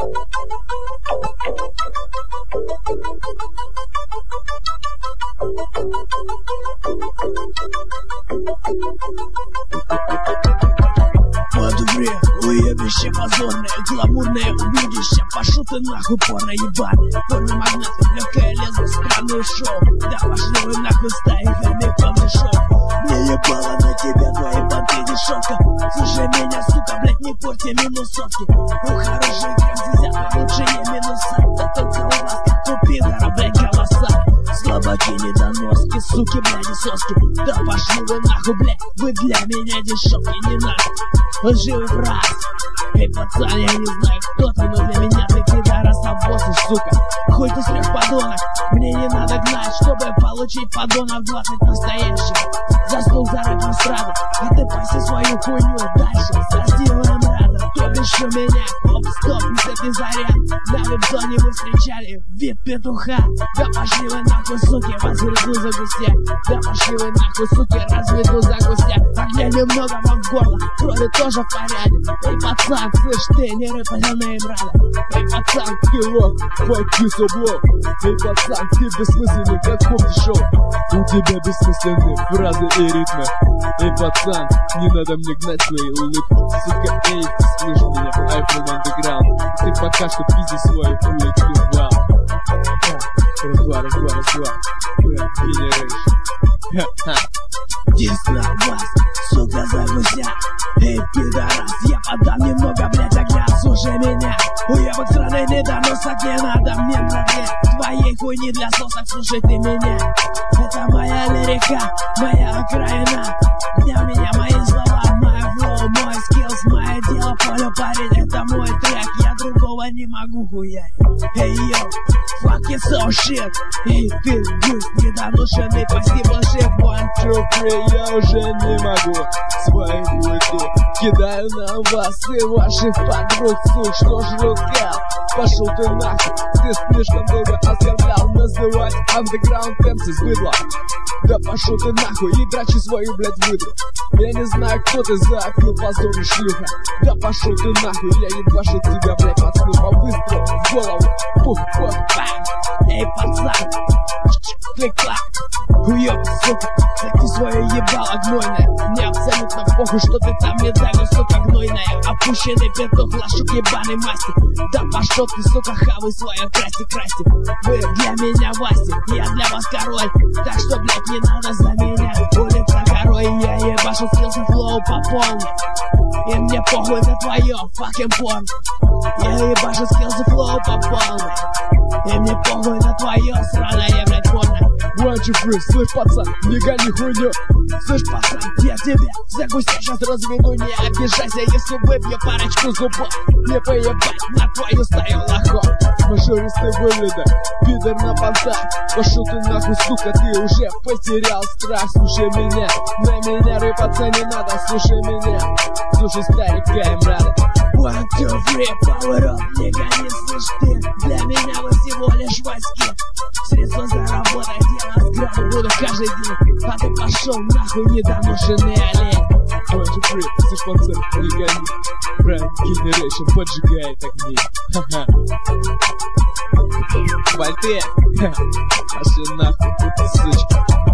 Подвре, уебище позорное, гламурное убежище. Пошел ты нахуй, порно ебаный. Порно-магнат, легкое лезвие, странное шоу. Да пошли вы нахуй, стаи хомяков шоу. Мне ебало на тебя твои понты дешевка. Слушай меня, сука, блять, не порти минусовки. У хороших взять лучше не минуса. Да только у вас, у пидора, блять, голоса. Слабаки, недоноски, суки, блядь, и соски. Да пошли вы нахуй, блядь, вы для меня дешевки, не надо. Лживый фраз. Эй, пацан, я не знаю, кто ты, но для меня ты пидорас, обоссыш, сука. Хоть ты срёх подонок, мне не надо гнать, чтобы получить подонок 20 настоящих. Заслуг за рэп эстраду, а ты паси свою хуйню дальше. За стилем рада, то бишь у меня. Оп-стоп, не заряд. На вип-зоне вы встречали вип-петуха. Да пошли вы нахуй, суки, вас разведу за густя. Да пошли вы нахуй, суки, разведу за густя. Огня немного вам в горло, крови тоже в порядке. Эй, пацан, слышь ты, не рэпаленная им рада. Эй, пацан, ты лох, факи соблок. Эй, пацан, ты бессмысленный, как кофе-шоу. У тебя бессмысленные фразы и ритмы. Эй, пацан, не надо мне гнать свои улыбки. Сука, эй, ты слышишь меня, iPhone Underground. Ты пока что пизди свою хуй отпивал. Раз-два. Generation. Дисна вас, сука, за гуся. Эй, пидорас, я подам немного, блядь, огня. Слушай меня, уебок сраный недоносок. Не надо мне мраги твоей хуйни для сосок. Слушай ты меня, это моя лирика, моя окраина. Для меня мои слова, мой флоу, мой скиллс, мое дело, полю парень. Это мой трек, я другого не могу хуять. Эй, йоу, fuck you so shit. Эй, ты гусь недоношенный, спасибо, шеф. 1, 2, 3, я уже не могу свою хуету. Кидаю на вас и ваших подруг. Сук, что ж рука? Пошел ты нахуй, ты слишком долго оскорблял. Называть андеграунд темс из быдла. Да пошел ты нахуй и драчи свою, блядь, выдру. Я не знаю, кто ты за окно, позор и шлюха. Да пошел ты нахуй, я ебашу тебя, блядь, пацаны, по-быстрому в голову. Пух-пух, бам. Эй, пацан, клик-клак. Уёбок, сука, так ты свое ебало гнойное. Мне абсолютно похуй, что ты там не дай, сука, гнойная. Опущенный петух, лошук ебаный мастер. Да пошел ты, сука, хавай свое красти. Вы для меня Вася, я для вас король. Так что, блядь, не надо за меня. Улица горой, я ебашу скиллс и флоу по полной. И мне похуй на твое fucking порно. Я ебашу скиллс и флоу по полной. И мне похуй на твое сраное, блядь, порно. 1, 2, 3, слышь, пацан, не гони хуйню. Слышь, пацан, я тебя за гуся сейчас разведу. Не обижайся, если выбью парочку зубов. Не поебать на твою стаю лохов. Мажористый выглядок, пидор на понтах. Пошел ты нахуй, сука, ты уже потерял страх. Слушай меня, на меня рыпаться не надо. Слушай меня, слушай старика им рада. 1, 2, 3, power up, не гони, слышь ты. Для меня вы всего лишь васьки. Средства заработать, я разграбу буду каждый день. А ты пошел нахуй, недоношенный олень. 1, 2, 3, слышь, пацан, не гони. Prime Generation поджигает огни. Ха-ха. Вальте, пошли нахуй, сучка.